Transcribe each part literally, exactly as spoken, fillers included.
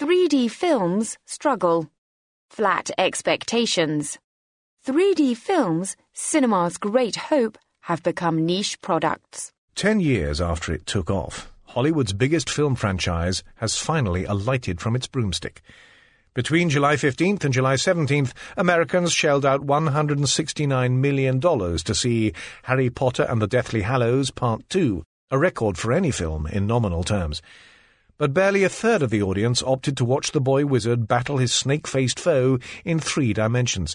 three D films struggle. Flat expectations. three D films, cinema's great hope, have become niche products. Ten years after it took off, Hollywood's biggest film franchise has finally alighted from its broomstick. Between July fifteenth and July seventeenth, Americans shelled out one hundred sixty-nine million dollars to see Harry Potter and the Deathly Hallows Part two, a record for any film in nominal terms. But barely a third of the audience opted to watch the boy wizard battle his snake-faced foe in three dimensions.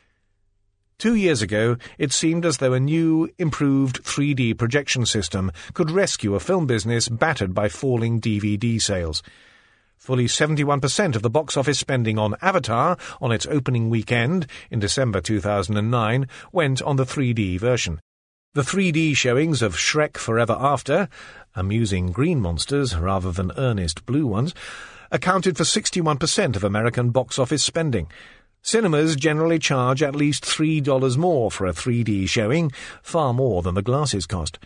Two years ago, it seemed as though a new, improved three D projection system could rescue a film business battered by falling D V D sales. Fully seventy-one percent of the box office spending on Avatar on its opening weekend in December two thousand nine went on the three D version. The three D showings of Shrek Forever After, amusing green monsters rather than earnest blue ones, accounted for sixty-one percent of American box office spending. Cinemas generally charge at least three dollars more for a three D showing, far more than the glasses cost.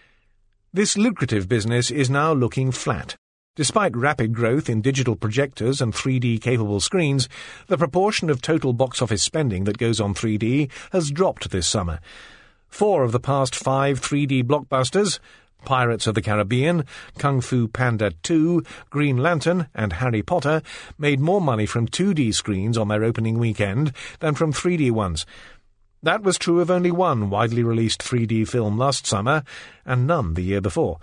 This lucrative business is now looking flat. Despite rapid growth in digital projectors and three D-capable screens, the proportion of total box office spending that goes on three D has dropped this summer. Four of the past five three D blockbusters, Pirates of the Caribbean, Kung Fu Panda two, Green Lantern, and Harry Potter, made more money from two D screens on their opening weekend than from three D ones. That was true of only one widely released three D film last summer, and none the year before.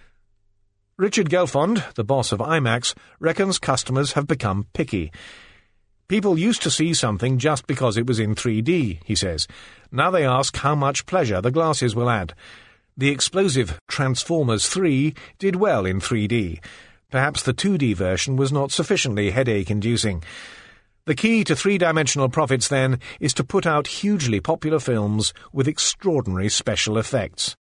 Richard Gelfond, the boss of IMAX, reckons customers have become picky. People used to see something just because it was in three D, he says. Now they ask how much pleasure the glasses will add. The explosive Transformers three did well in three D. Perhaps the two D version was not sufficiently headache-inducing. The key to three-dimensional profits, then, is to put out hugely popular films with extraordinary special effects.